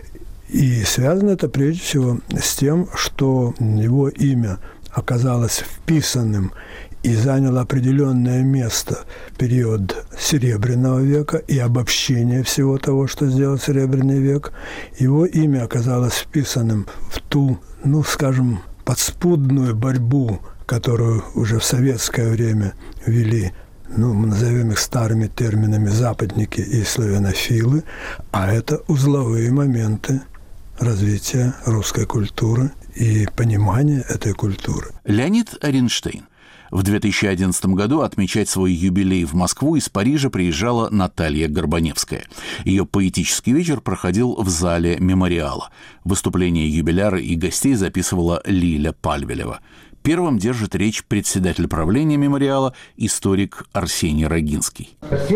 Speaker 18: И связано это прежде всего с тем, что его имя оказалось вписанным и заняло определенное место в период Серебряного века и обобщение всего того, что сделал Серебряный век. Его имя оказалось вписанным в ту, скажем, подспудную борьбу, которую уже в советское время вели, мы назовем их старыми терминами, западники и славянофилы, а это узловые моменты развития русской культуры и понимания этой культуры.
Speaker 1: Леонид Оренштейн. В 2011 году отмечать свой юбилей в Москву из Парижа приезжала Наталья Горбаневская. Ее поэтический вечер проходил в зале мемориала. Выступление юбиляра и гостей записывала Лиля Пальвелева. Первым держит речь председатель правления мемориала, историк Арсений Рогинский.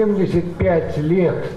Speaker 19: 75 лет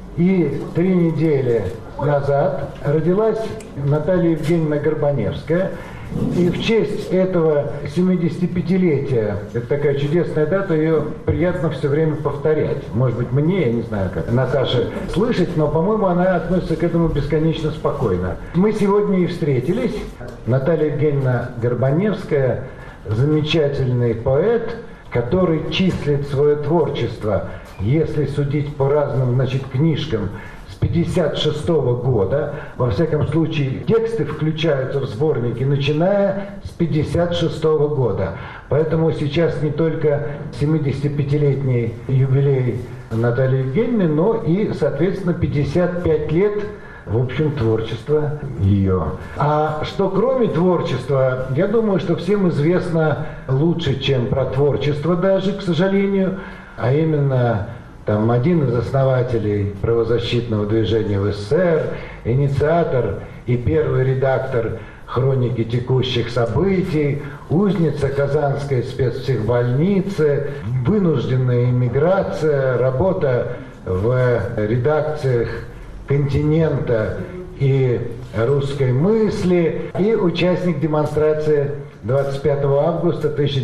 Speaker 19: и 3 недели назад родилась Наталья Евгеньевна Горбаневская. И в честь этого 75-летия, это такая чудесная дата, ее приятно все время повторять. Может быть, мне, я не знаю, как Наташа слышать, но, по-моему, она относится к этому бесконечно спокойно. Мы сегодня и встретились. Наталья Евгеньевна Горбаневская – замечательный поэт, который числит свое творчество, если судить по разным, книжкам, 1956 года, во всяком случае, тексты включаются в сборники, начиная с 1956 года. Поэтому сейчас не только 75-летний юбилей Натальи Евгеньевны, но и, соответственно, 55 лет, в общем, творчества ее. А что кроме творчества, я думаю, что всем известно лучше, чем про творчество даже, к сожалению, а именно... один из основателей правозащитного движения в СССР, инициатор и первый редактор хроники текущих событий, узница Казанской спецпсихбольницы, вынужденная эмиграция, работа в редакциях «Континента» и «Русской мысли» и участник демонстрации 25 августа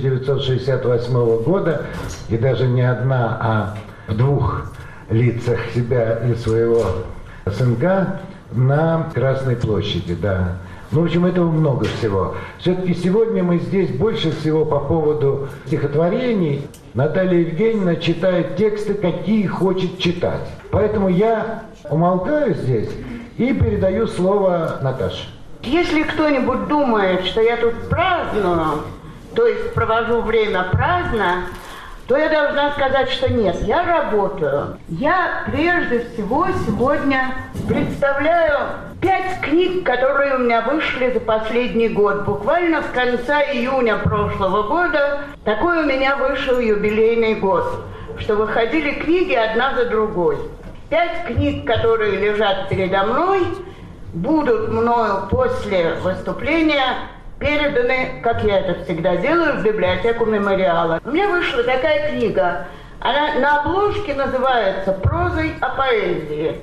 Speaker 19: 1968 года, и даже не одна, а в 2 лицах себя и своего сынка на Красной площади, да. В общем, этого много всего. Все-таки сегодня мы здесь больше всего по поводу стихотворений. Наталья Евгеньевна читает тексты, какие хочет читать. Поэтому я умолкаю здесь и передаю слово Наташе.
Speaker 20: Если кто-нибудь думает, что я тут праздную, то есть провожу время праздно, то я должна сказать, что нет, я работаю. Я прежде всего сегодня представляю 5 книг, которые у меня вышли за последний год. Буквально с конца июня прошлого года такой у меня вышел юбилейный год, что выходили книги одна за другой. 5 книг, которые лежат передо мной, будут мною после выступления переданы, как я это всегда делаю, в библиотеку мемориала. У меня вышла такая книга. Она на обложке называется «Прозой о поэзии».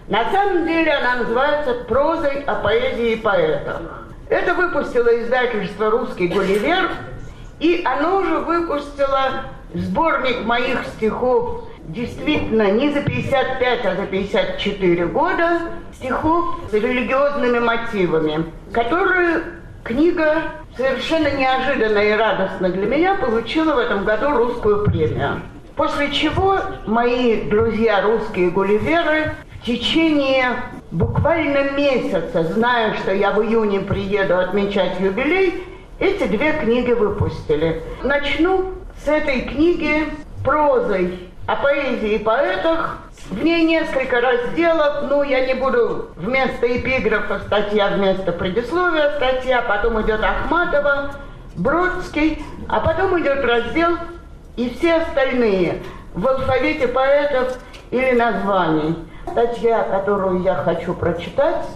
Speaker 20: На самом деле она называется «Прозой о поэзии и поэтах». Это выпустило издательство «Русский Гулливер», и оно же выпустило сборник моих стихов, действительно, не за 55, а за 54 года, стихов с религиозными мотивами, которые книга совершенно неожиданно и радостно для меня получила в этом году русскую премию. После чего мои друзья русские гулливеры в течение буквально месяца, зная, что я в июне приеду отмечать юбилей, эти две книги выпустили. Начну с этой книги «Прозой о поэзии и поэтах». В ней несколько разделов, я не буду вместо эпиграфа статья, вместо предисловия статья, потом идет Ахматова, Бродский, а потом идет раздел «И все остальные» в алфавите поэтов или названий. Статья, которую я хочу прочитать,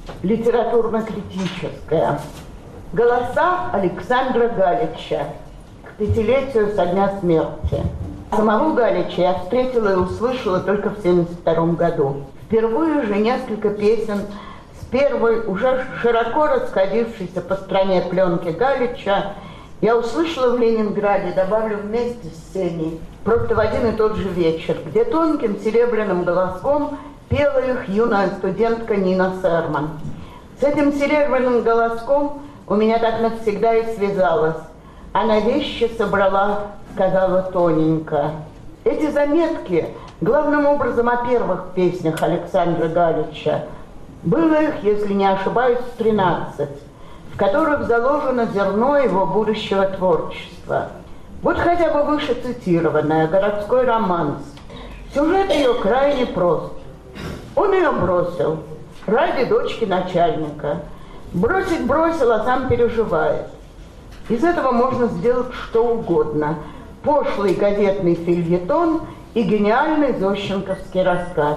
Speaker 20: литературно-критическая. «Голоса Александра Галича к 5-летию со дня смерти». Самого Галича я встретила и услышала только в 1972 году. Впервые же несколько песен с первой, уже широко расходившейся по стране пленки Галича я услышала в Ленинграде, добавлю, вместе с Сеней, просто в один и тот же вечер, где тонким серебряным голоском пела их юная студентка Нина Серман. С этим серебряным голоском у меня так навсегда и связалось. Она вещи собрала, сказала тоненько. Эти заметки, главным образом о первых песнях Александра Галича, было их, если не ошибаюсь, 13, в которых заложено зерно его будущего творчества. Вот хотя бы выше цитированная «Городской романс». Сюжет ее крайне прост. Он ее бросил ради дочки начальника. Бросить бросил, а сам переживает. Из этого можно сделать что угодно. Пошлый газетный фельетон и гениальный зощенковский рассказ.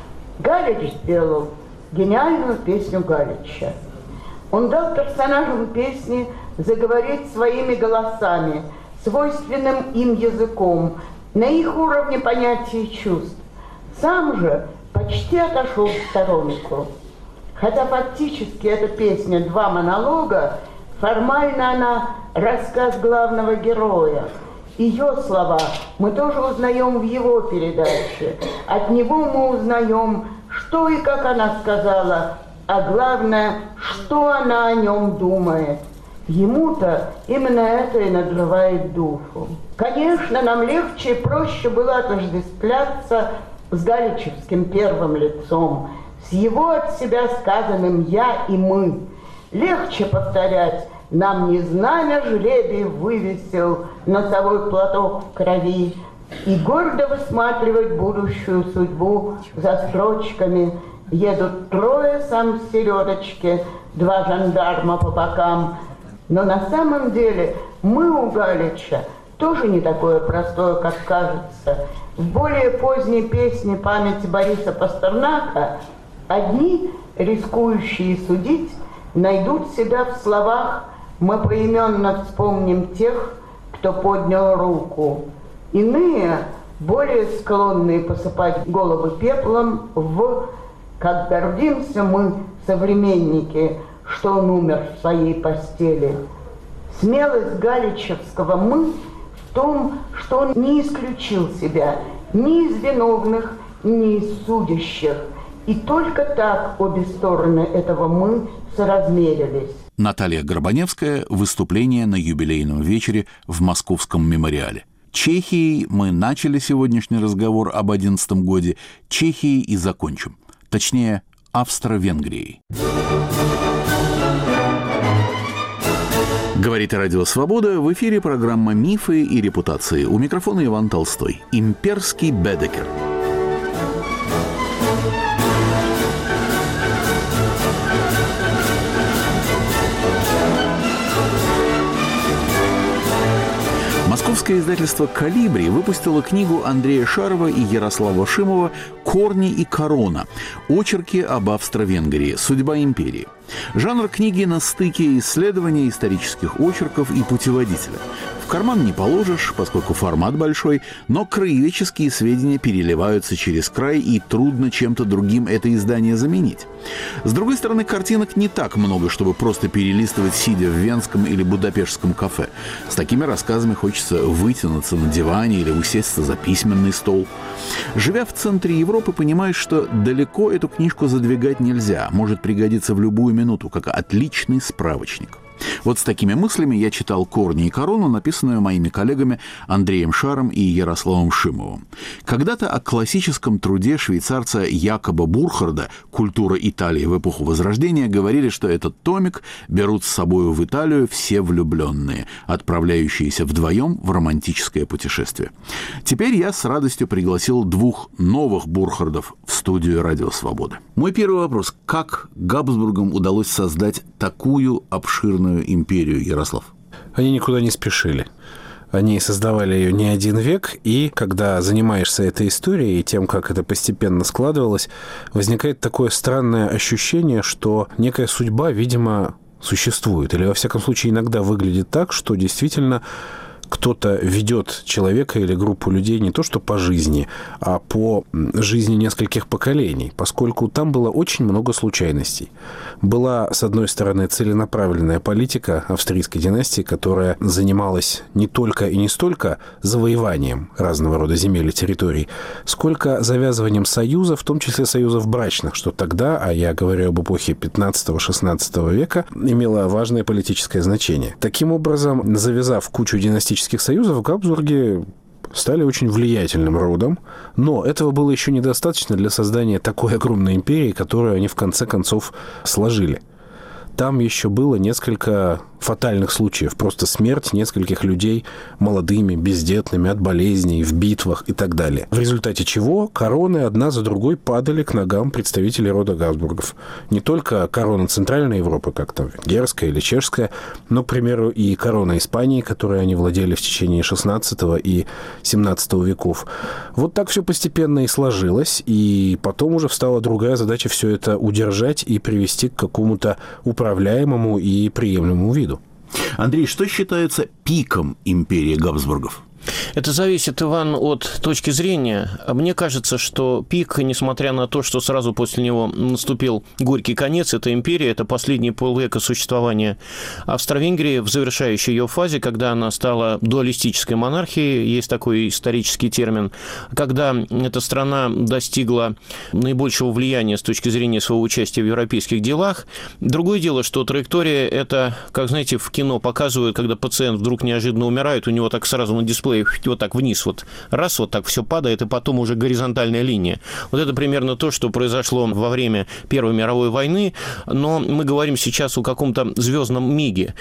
Speaker 20: Галич сделал гениальную песню Галича. Он дал персонажам песни заговорить своими голосами, свойственным им языком, на их уровне понятий и чувств. Сам же почти отошел в сторонку. Хотя фактически эта песня два монолога, формально она рассказ главного героя. Ее слова мы тоже узнаем в его передаче. От него мы узнаем, что и как она сказала, а главное, что она о нем думает. Ему-то именно это и надрывает душу. Конечно, нам легче и проще было отождествляться с галичевским первым лицом, с его от себя сказанным «я» и «мы». Легче повторять «нам не знамя жребий вывесил носовой платок в крови» и гордо высматривать будущую судьбу за строчками «едут трое сам с середочки, два жандарма по бокам». Но на самом деле «мы» у Галича тоже не такое простое, как кажется. В более поздней песне памяти Бориса Пастернака одни, рискующие судить, найдут себя в словах «мы поименно вспомним тех, кто поднял руку». Иные, более склонные посыпать головы пеплом в «как гордимся мы, современники, что он умер в своей постели». Смелость галичевского «мы» в том, что он не исключил себя ни из виновных, ни из судящих. И только так обе стороны этого «мы» соразмерились.
Speaker 1: Наталья Горбаневская. Выступление на юбилейном вечере в Московском мемориале. Чехией мы начали сегодняшний разговор об 11 годе, Чехией и закончим. Точнее, Австро-Венгрией. Говорит Радио Свобода. В эфире программа «Мифы и репутации». У микрофона Иван Толстой. Имперский Бедекер. Московское издательство «Колибри» выпустило книгу Андрея Шарова и Ярослава Шимова «Корни и корона. Очерки об Австро-Венгрии. Судьба империи». Жанр книги на стыке исследования исторических очерков и путеводителя. В карман не положишь, поскольку формат большой, но краеведческие сведения переливаются через край, и трудно чем-то другим это издание заменить. С другой стороны, картинок не так много, чтобы просто перелистывать, сидя в венском или будапештском кафе. С такими рассказами хочется вытянуться на диване или усесться за письменный стол. Живя в центре Европы, понимаешь, что далеко эту книжку задвигать нельзя, может пригодиться в любую минуту, как отличный справочник. Вот с такими мыслями я читал «Корни и корону», написанную моими коллегами Андреем Шаром и Ярославом Шимовым. Когда-то о классическом труде швейцарца Якоба Бурхарда «Культура Италии в эпоху Возрождения» говорили, что этот томик берут с собой в Италию все влюбленные, отправляющиеся вдвоем в романтическое путешествие. Теперь я с радостью пригласил двух новых Бурхардов в студию «Радио Свобода». Мой первый вопрос. Как Габсбургам удалось создать такую обширную империю, Ярослав?
Speaker 21: Они никуда не спешили. Они создавали ее не один век, и когда занимаешься этой историей и тем, как это постепенно складывалось, возникает такое странное ощущение, что некая судьба, видимо, существует. Или, во всяком случае, иногда выглядит так, что действительно кто-то ведет человека или группу людей не то что по жизни, а по жизни нескольких поколений, поскольку там было очень много случайностей. Была, с одной стороны, целенаправленная политика австрийской династии, которая занималась не только и не столько завоеванием разного рода земель и территорий, сколько завязыванием союзов, в том числе союзов брачных, что тогда, а я говорю об эпохе 15-16 века, имело важное политическое значение. Таким образом, завязав кучу династических союзов, Габсбурги стали очень влиятельным родом, но этого было еще недостаточно для создания такой огромной империи, которую они в конце концов сложили. Там еще было несколько фатальных случаев, просто смерть нескольких людей молодыми, бездетными, от болезней, в битвах и так далее. В результате чего короны одна за другой падали к ногам представителей рода Габсбургов. Не только корона Центральной Европы, как там венгерская или чешская, но, к примеру, и корона Испании, которой они владели в течение XVI и XVII веков. Вот так все постепенно и сложилось, и потом уже встала другая задача все это удержать и привести к какому-то управляемому и приемлемому виду.
Speaker 1: Андрей, что считается пиком империи Габсбургов?
Speaker 10: Это зависит, Иван, от точки зрения. Мне кажется, что пик, несмотря на то, что сразу после него наступил горький конец, эта империя, это последние полвека существования Австро-Венгрии в завершающей ее фазе, когда она стала дуалистической монархией, есть такой исторический термин, когда эта страна достигла наибольшего влияния с точки зрения своего участия в европейских делах. Другое дело, что траектория это, как, знаете, в кино показывают, когда пациент вдруг неожиданно умирает, у него так сразу на дисплее вот так вниз, вот раз, вот так все падает, и потом уже горизонтальная линия. Вот это примерно то, что произошло во время Первой мировой войны, но мы говорим сейчас о каком-то звездном миге.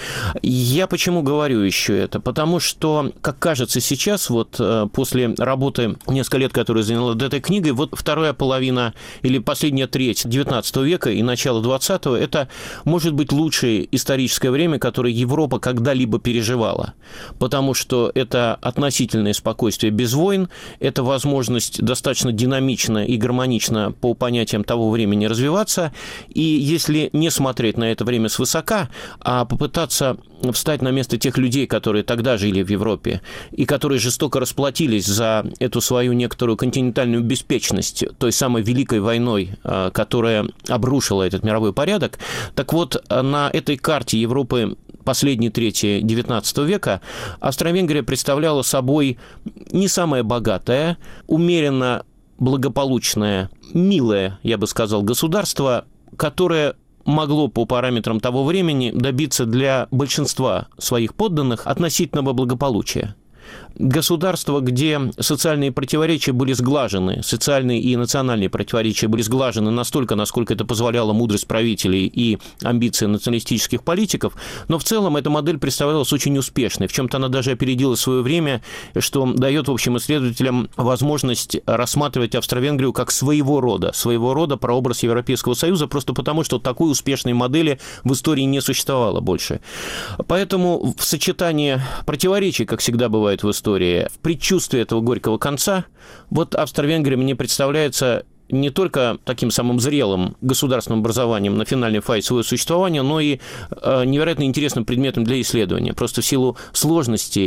Speaker 10: Я почему говорю еще это? Потому что, как кажется сейчас, вот после работы несколько лет, которая заняла этой книгой, вот вторая половина или последняя треть XIX века и начало XX, это может быть лучшее историческое время, которое Европа когда-либо переживала. Потому что это относительное спокойствие без войн, это возможность достаточно динамично и гармонично по понятиям того времени развиваться, и если не смотреть на это время свысока, а попытаться встать на место тех людей, которые тогда жили в Европе, и которые жестоко расплатились за эту свою некоторую континентальную беспечность той самой Великой войной, которая обрушила этот мировой порядок, так вот, на этой карте Европы последней трети XIX века Австро-Венгрия представляла собой не самое богатое, умеренно благополучное, милое, я бы сказал, государство, которое могло по параметрам того времени добиться для большинства своих подданных относительного благополучия. Государство, где социальные противоречия были сглажены, социальные и национальные противоречия были сглажены настолько, насколько это позволяла мудрость правителей и амбиции националистических политиков, но в целом эта модель представлялась очень успешной. В чем-то она даже опередила свое время, что дает, в общем, исследователям возможность рассматривать Австро-Венгрию как своего рода прообраз Европейского Союза, просто потому, что такой успешной модели в истории не существовало больше. Поэтому в сочетании противоречий, как всегда бывает в истории, в предчувствии этого горького конца, вот Австро-Венгрия мне представляется не только таким самым зрелым государственным образованием на финальной фазе своего существования, но и невероятно интересным предметом для исследования. Просто в силу сложности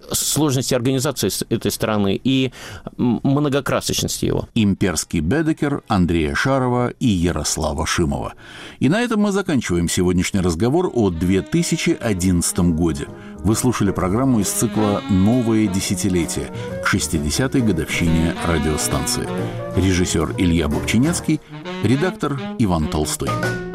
Speaker 10: сложности организации этой страны и многокрасочности его.
Speaker 1: Имперский Бедекер, Андрея Шарова и Ярослава Шимова. И на этом мы заканчиваем сегодняшний разговор о 2011 годе. Вы слушали программу из цикла «Новое десятилетие» к 60-й годовщине радиостанции. Режиссер Илья Бобчинецкий, редактор Иван Толстой.